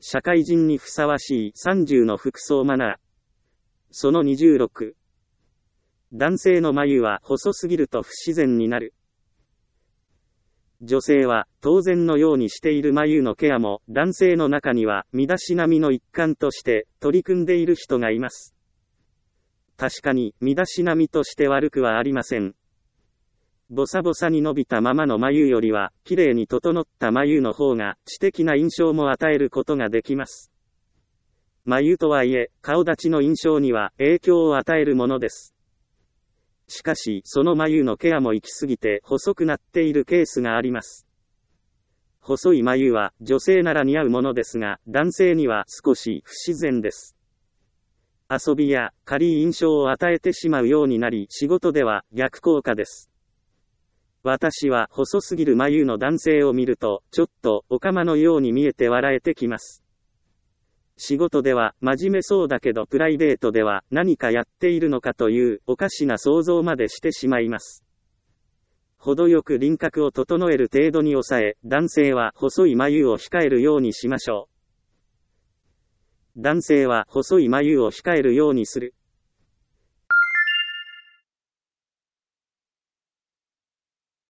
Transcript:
社会人にふさわしい30の服装マナー。その26。男性の眉は細すぎると不自然になる。女性は当然のようにしている眉のケアも男性の中には身だしなみの一環として取り組んでいる人がいます。確かに身だしなみとして悪くはありません。ボサボサに伸びたままの眉よりは綺麗に整った眉の方が知的な印象も与えることができます。眉とはいえ顔立ちの印象には影響を与えるものです。しかしその眉のケアも行き過ぎて細くなっているケースがあります。細い眉は女性なら似合うものですが、男性には少し不自然です。遊びや軽い印象を与えてしまうようになり、仕事では逆効果です。私は細すぎる眉の男性を見ると、ちょっとオカマのように見えて笑えてきます。仕事では真面目そうだけどプライベートでは何かやっているのかというおかしな想像までしてしまいます。程よく輪郭を整える程度に抑え、男性は細い眉を控えるようにしましょう。男性は細い眉を控えるようにする。